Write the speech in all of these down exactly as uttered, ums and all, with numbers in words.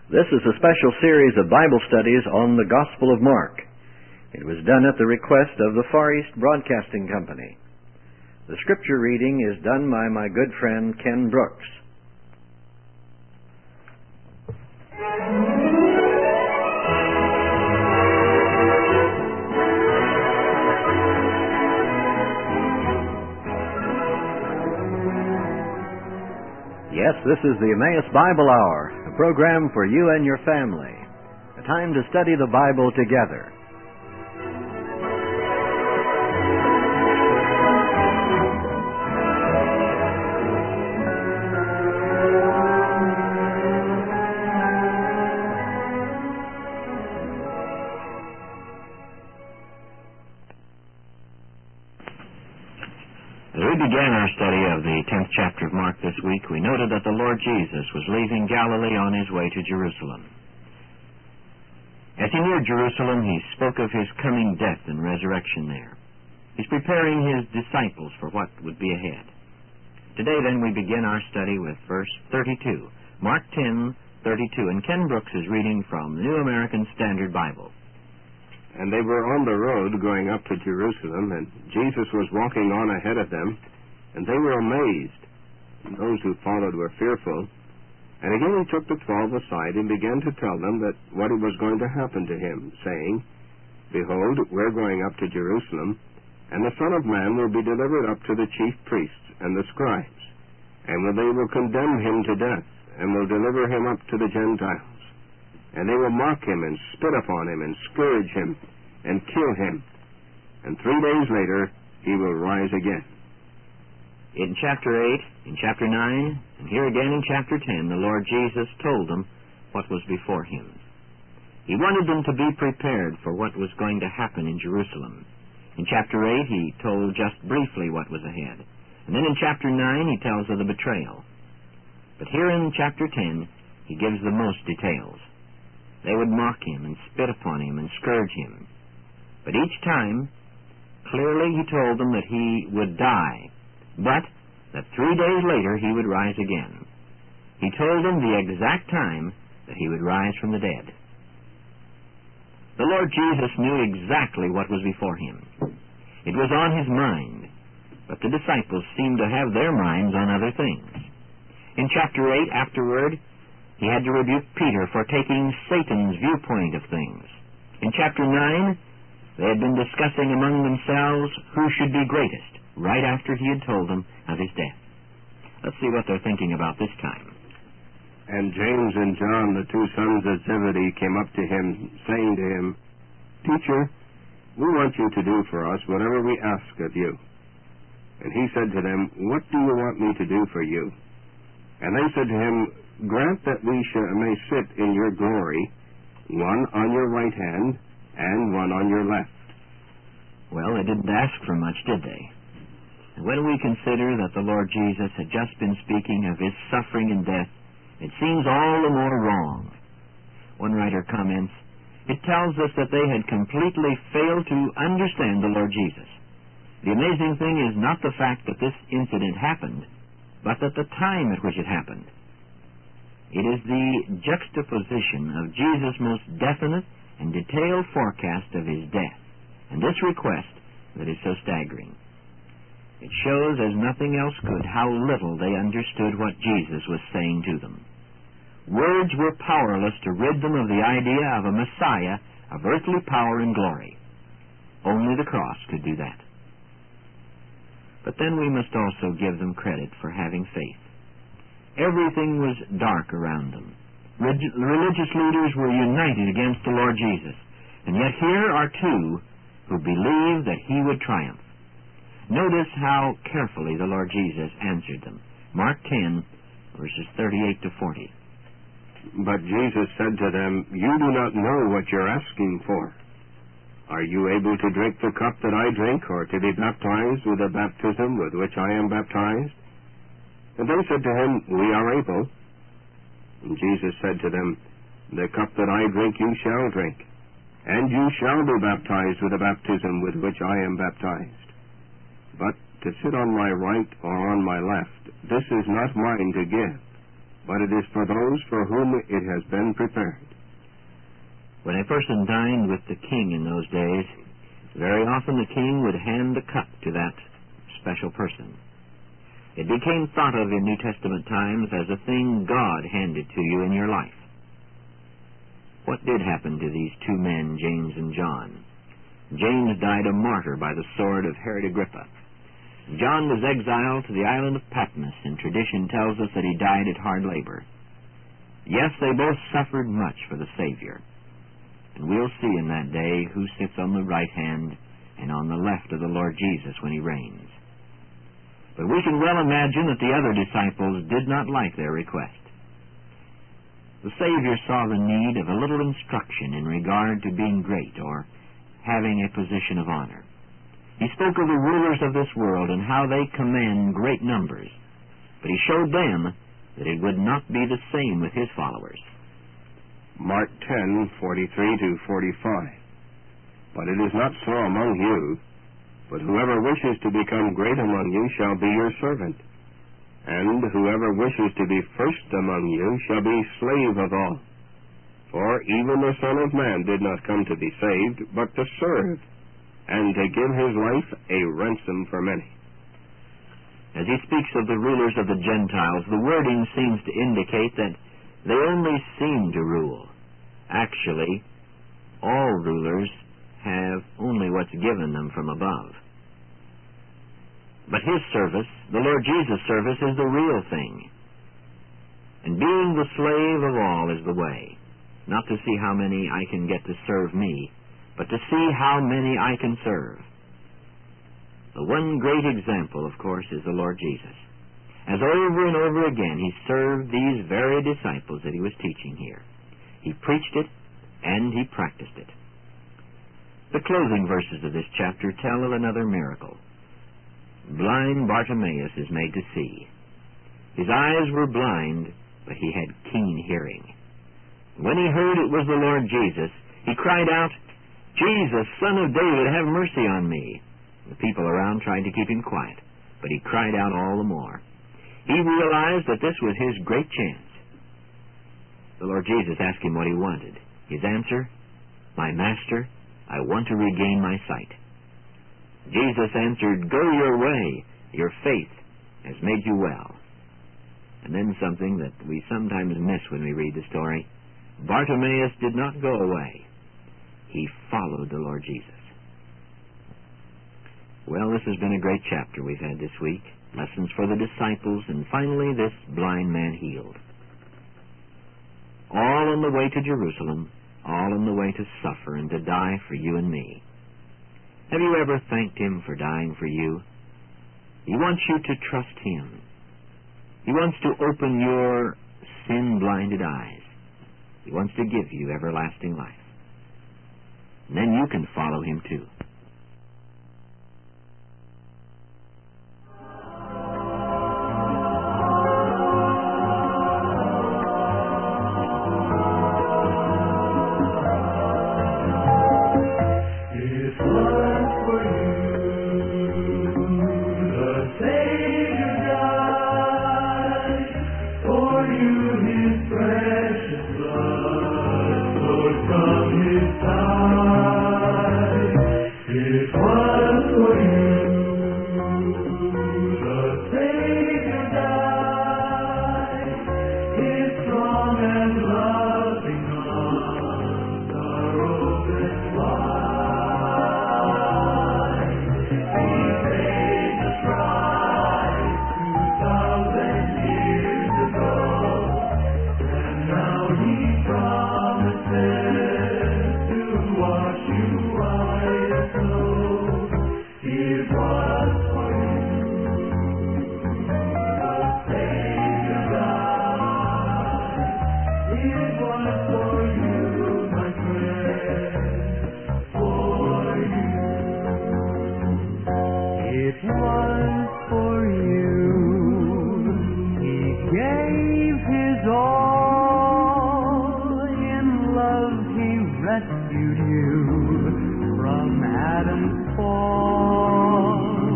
This is a special series of Bible studies on the Gospel of Mark. It was done at the request of the Far East Broadcasting Company. The scripture reading is done by my good friend Ken Brooks. Yes, this is the Emmaus Bible Hour, a program for you and your family. A time to study the Bible together. As we began our study of the tenth chapter of Mark this week, we noted that the Lord Jesus was leaving Galilee on his way to Jerusalem. As he neared Jerusalem, he spoke of his coming death and resurrection there. He's preparing his disciples for what would be ahead. Today, then, we begin our study with verse thirty-two, Mark ten, thirty-two, and Ken Brooks is reading from the New American Standard Bible. And they were on the road going up to Jerusalem, and Jesus was walking on ahead of them, and they were amazed. And those who followed were fearful. And again he took the twelve aside and began to tell them that what was going to happen to him, saying, Behold, we're going up to Jerusalem, and the Son of Man will be delivered up to the chief priests and the scribes, and they will condemn him to death, and will deliver him up to the Gentiles. And they will mock him and spit upon him and scourge him and kill him. And three days later he will rise again. In chapter eight, in chapter nine, and here again in chapter ten, the Lord Jesus told them what was before him. He wanted them to be prepared for what was going to happen in Jerusalem. In chapter eight, he told just briefly what was ahead. And then in chapter nine, he tells of the betrayal. But here in chapter ten, he gives the most details. They would mock him and spit upon him and scourge him. But each time, clearly he told them that he would die, but that three days later he would rise again. He told them the exact time that he would rise from the dead. The Lord Jesus knew exactly what was before him. It was on his mind, but the disciples seemed to have their minds on other things. In chapter eight, afterward, he had to rebuke Peter for taking Satan's viewpoint of things. In chapter nine, they had been discussing among themselves who should be greatest, right after he had told them of his death. Let's see what they're thinking about this time. And James and John, the two sons of Zebedee, came up to him, saying to him, Teacher, we want you to do for us whatever we ask of you. And he said to them, What do you want me to do for you? And they said to him, Grant that we shall, may sit in your glory, one on your right hand and one on your left. Well, they didn't ask for much, did they? And when we consider that the Lord Jesus had just been speaking of his suffering and death, it seems all the more wrong. One writer comments, It tells us that they had completely failed to understand the Lord Jesus. The amazing thing is not the fact that this incident happened, but at the time at which it happened. It is the juxtaposition of Jesus' most definite and detailed forecast of his death, and this request that is so staggering. It shows, as nothing else could, how little they understood what Jesus was saying to them. Words were powerless to rid them of the idea of a Messiah of earthly power and glory. Only the cross could do that. But then we must also give them credit for having faith. Everything was dark around them. Reg- religious leaders were united against the Lord Jesus, and yet here are two who believed that he would triumph. Notice how carefully the Lord Jesus answered them. Mark ten, verses thirty-eight to forty. But Jesus said to them, You do not know what you're asking for. Are you able to drink the cup that I drink, or to be baptized with the baptism with which I am baptized? And they said to him, We are able. And Jesus said to them, The cup that I drink you shall drink, and you shall be baptized with the baptism with which I am baptized. But to sit on my right or on my left, this is not mine to give, but it is for those for whom it has been prepared. When a person dined with the king in those days, very often the king would hand the cup to that special person. It became thought of in New Testament times as a thing God handed to you in your life. What did happen to these two men, James and John? James died a martyr by the sword of Herod Agrippa. John was exiled to the island of Patmos, and tradition tells us that he died at hard labor. Yes, they both suffered much for the Savior. And we'll see in that day who sits on the right hand and on the left of the Lord Jesus when he reigns. But we can well imagine that the other disciples did not like their request. The Savior saw the need of a little instruction in regard to being great or having a position of honor. He spoke of the rulers of this world and how they command great numbers, but he showed them that it would not be the same with his followers. Mark ten, forty-three to forty-five. But it is not so among you, but whoever wishes to become great among you shall be your servant, and whoever wishes to be first among you shall be slave of all. For even the Son of Man did not come to be saved, but to serve, and to give his life a ransom for many. As he speaks of the rulers of the Gentiles, the wording seems to indicate that they only seem to rule. Actually, all rulers have only what's given them from above. But his service, the Lord Jesus' service, is the real thing. And being the slave of all is the way, not to see how many I can get to serve me, but to see how many I can serve. The one great example, of course, is the Lord Jesus, as over and over again he served these very disciples that he was teaching here. He preached it, and he practiced it. The closing verses of this chapter tell of another miracle. Blind Bartimaeus is made to see. His eyes were blind, but he had keen hearing. When he heard it was the Lord Jesus, he cried out, "Jesus, Son of David, have mercy on me." The people around tried to keep him quiet, but he cried out all the more. He realized that this was his great chance. The Lord Jesus asked him what he wanted. His answer, "My Master, I want to regain my sight." Jesus answered, "Go your way. Your faith has made you well." And then something that we sometimes miss when we read the story. Bartimaeus did not go away. He followed the Lord Jesus. Well, this has been a great chapter we've had this week. Lessons for the disciples, and finally this blind man healed. All on the way to Jerusalem, all on the way to suffer and to die for you and me. Have you ever thanked him for dying for you? He wants you to trust him. He wants to open your sin-blinded eyes. He wants to give you everlasting life. And then you can follow him too.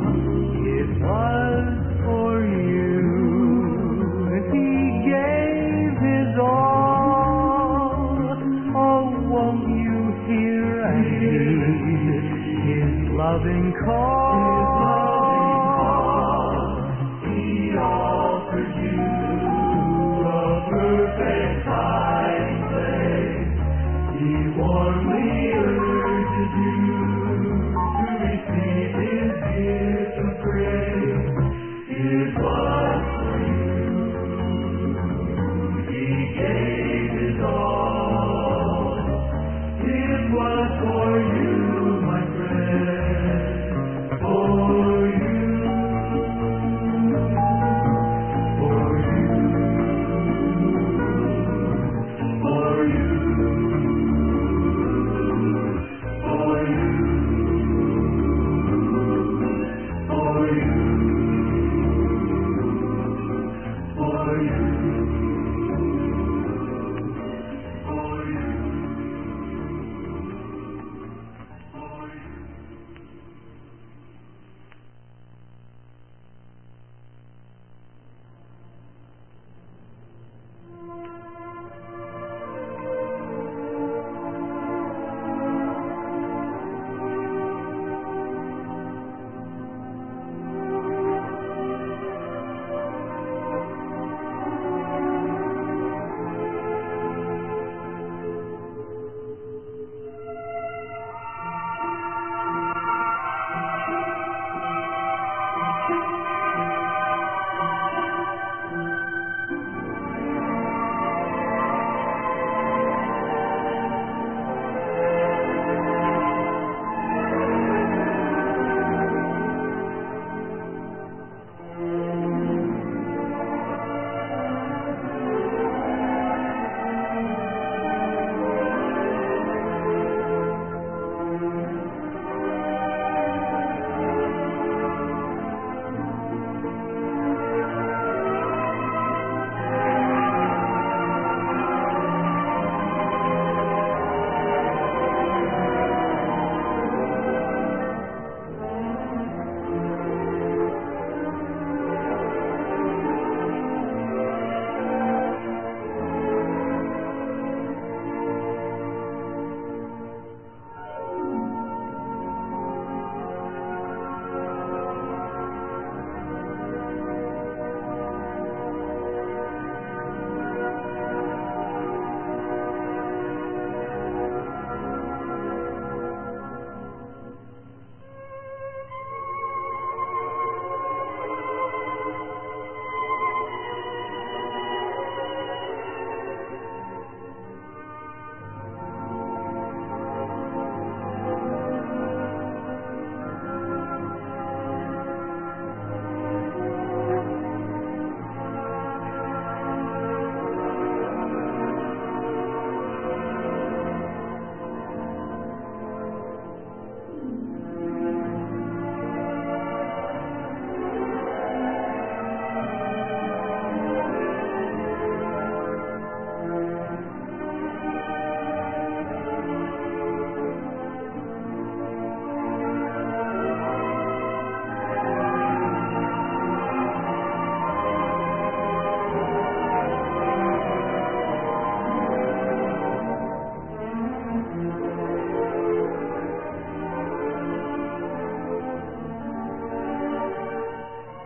It was for you. He gave loving cause, He offered you a perfect hiding place. He warmly